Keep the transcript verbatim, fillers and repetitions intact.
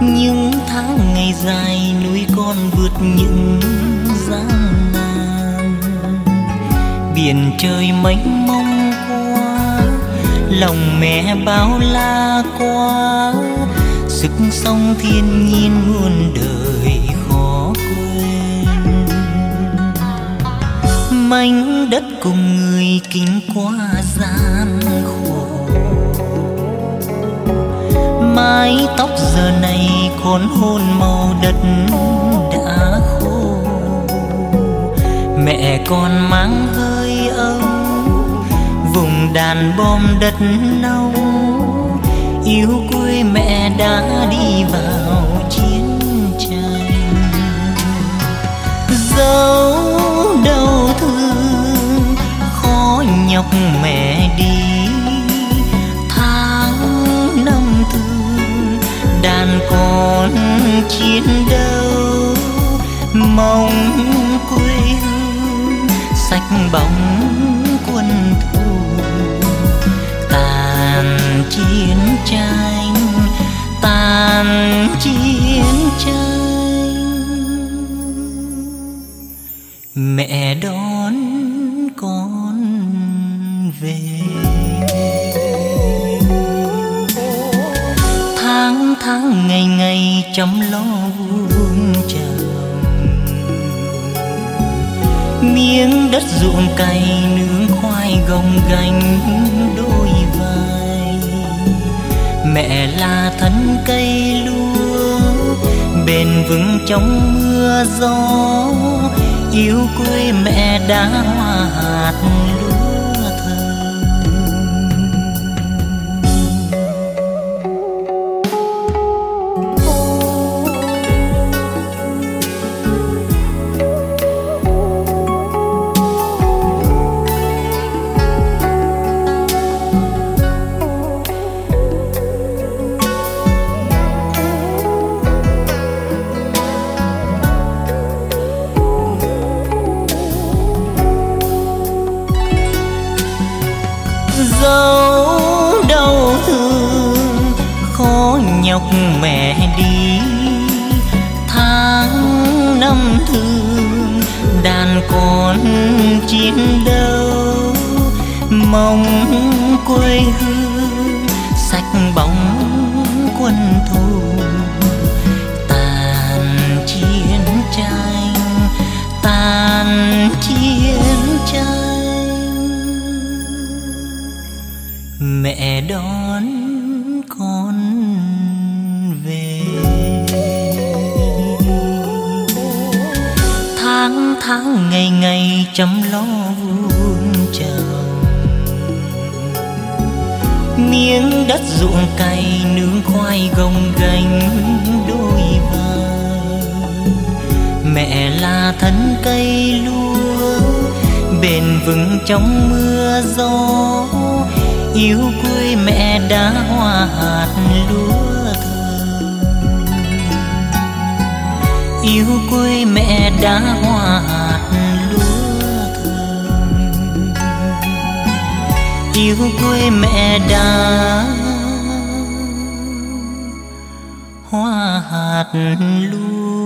Những tháng ngày dài nuôi con vượt những gian nan, biển trời mênh mông qua, lòng mẹ bao la qua, sức sống thiên nhiên muôn đời khó quên. Mảnh đất cùng người kinh qua gian khổ, mái tóc giờ này khốn hôn màu đất đã khô. Mẹ còn mang hơi ấm vùng đàn bom đất nâu, yêu quê mẹ đã đi vào chiến tranh. Dẫu đau thương khó nhọc mẹ đi, tháng năm thương đàn con chiến đấu, mong quê hương sạch bóng quân thù. Tàn chiến tranh, tàn chiến tranh, mẹ đón con về. Tháng tháng ngày ngày chăm lo vuông trồng, miếng đất ruộng cày nướng khoai gồng gánh đôi vai. Mẹ là thân cây lúa bền vững trong mưa gió, yêu quê mẹ đã hoa hạt lúa thơm. Dẫu đau thương khó nhọc mẹ đi, tháng năm thương đàn con chiến đấu, mong quê hương sạch bóng quân thù. Tàn chiến tranh, tàn chiến tranh, mẹ đón con về. Tháng tháng ngày ngày chăm lo vuông trồng, miếng đất ruộng cày nướng khoai gồng gánh đôi vai. Mẹ là thân cây lúa bền vững trong mưa gió, yêu quê mẹ đã hoa hạt lúa thơm. Yêu quê mẹ đã hoa hạt lúa thơm. Yêu quê mẹ đã hoa hạt lúa